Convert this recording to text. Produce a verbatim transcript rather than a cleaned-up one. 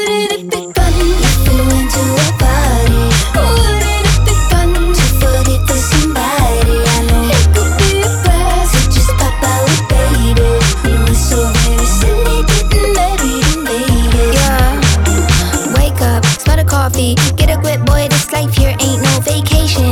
Wouldn't it be fun if we went to a party? Wouldn't it be fun to forget for somebody? I know it could be a blast to just pop out with baby. No, it's so very silly getting married in Vegas. Yeah, wake up, smell the coffee, get a grip, boy, this life here ain't no vacation.